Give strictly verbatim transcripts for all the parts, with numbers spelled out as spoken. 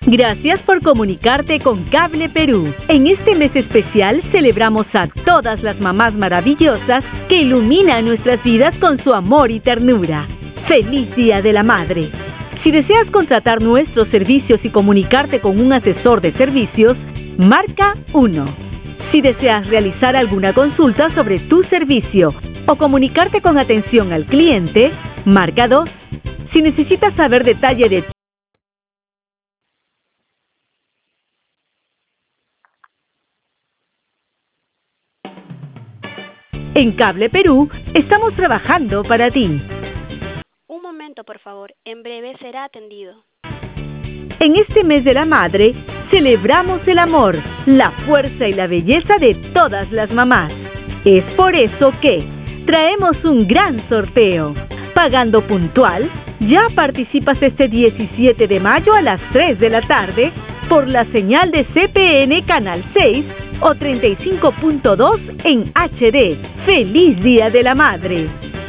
Gracias por comunicarte con Cable Perú. En este mes especial celebramos a todas las mamás maravillosas que iluminan nuestras vidas con su amor y ternura. ¡Feliz Día de la Madre! Si deseas contratar nuestros servicios y comunicarte con un asesor de servicios, marca uno. Si deseas realizar alguna consulta sobre tu servicio o comunicarte con atención al cliente, marca dos. Si necesitas saber detalle de En Cable Perú, estamos trabajando para ti. Un momento, por favor. En breve será atendido. En este mes de la madre, celebramos el amor, la fuerza y la belleza de todas las mamás. Es por eso que traemos un gran sorteo. Pagando puntual, ya participas este diecisiete de mayo a las tres de la tarde por la señal de C P N Canal seis o treinta y cinco punto dos en H D. ¡Feliz Día de la Madre!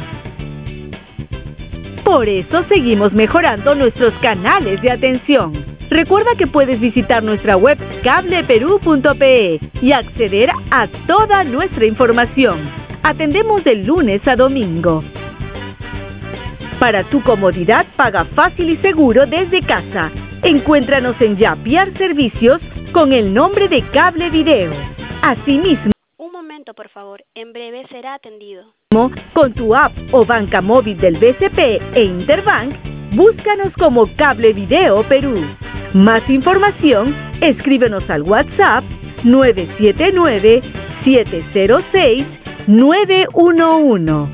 Por eso seguimos mejorando nuestros canales de atención. Recuerda que puedes visitar nuestra web cable perú punto pe y acceder a toda nuestra información. Atendemos de lunes a domingo. Para tu comodidad, paga fácil y seguro desde casa. Encuéntranos en Yapiar Servicios con el nombre de Cable Video. Asimismo, un momento, por favor. En breve será atendido. Con tu app o banca móvil del B C P e Interbank, búscanos como Cable Video Perú. Más información, escríbenos al WhatsApp nueve siete nueve, siete cero seis, nueve uno uno.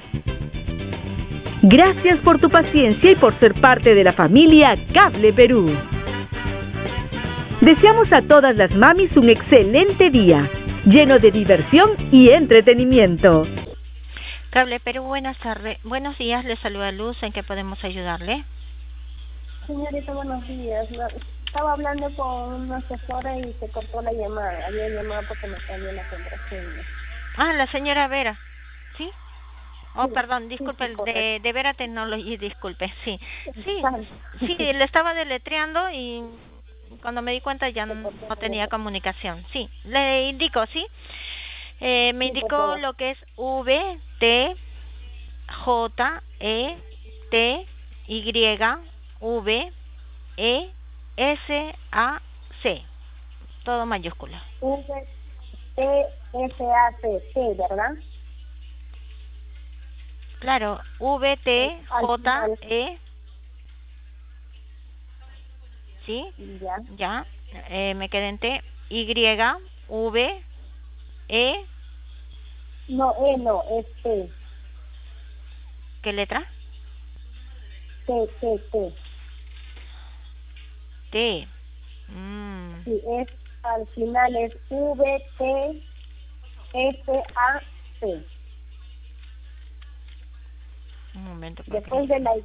Gracias por tu paciencia y por ser parte de la familia Cable Perú. Deseamos a todas las mamis un excelente día, lleno de diversión y entretenimiento. Cable Perú, buenas tardes. Buenos días, le saluda Luz. ¿En qué podemos ayudarle? Señorita, buenos días. No, estaba hablando con una asesora y se cortó la llamada. Había llamado porque me cambió la contraseña. Ah, la señora Vera. ¿Sí? Oh, Sí, perdón, disculpe, sí, sí, de, de Vera Technology, disculpe. Sí, sí, sí, le estaba deletreando y cuando me di cuenta ya no, no tenía comunicación. Sí, le indico, ¿sí? Eh, me indicó lo que es V, T, J, E, T, Y, V, E, S, A, C. Todo mayúscula. V, T, S, A, C, C, ¿verdad? Claro, V, T, J, E. ¿Sí? Ya. Ya. Eh, me quedé en T, Y, V, E. No, E no, es T. ¿Qué letra? T, T, T. T. Mm. Sí, es, al final es V, T, S, A, C. Un momento. Después de la Y.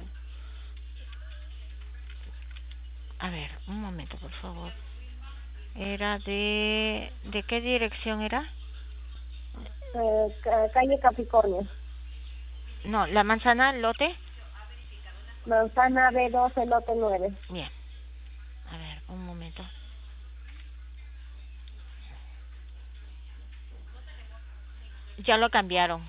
A ver, un momento, por favor. Era de... ¿De qué dirección era? Eh, calle Capricornio. No, la manzana, lote. Manzana B doce, lote nueve. Bien. A ver, un momento. Ya lo cambiaron.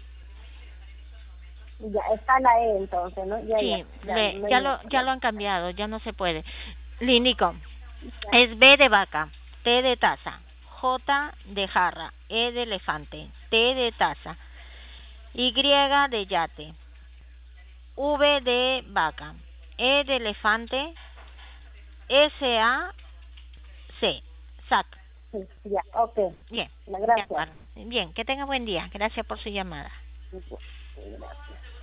Ya está la E entonces, ¿no? Ya, sí, ya, le, ya, no ya lo ya lo han cambiado, ya no se puede. Le indico. Es B de vaca, T de taza, J de jarra, E de elefante, T de taza, Y de yate, V de vaca, E de elefante, S A C, sac. Sí, ya, ok. Bien, gracias. Bien, que tenga buen día. Gracias por su llamada. Gracias.